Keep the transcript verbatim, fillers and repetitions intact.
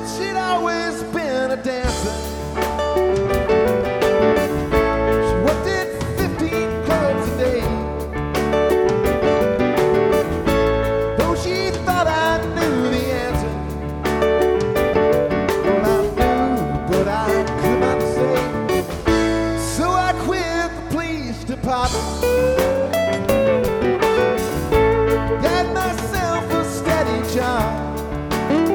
she'd always been a dancer. She worked at fifteen clubs a day. Though she thought I knew the answer, well, I knew, but I could not say. So I quit the police department.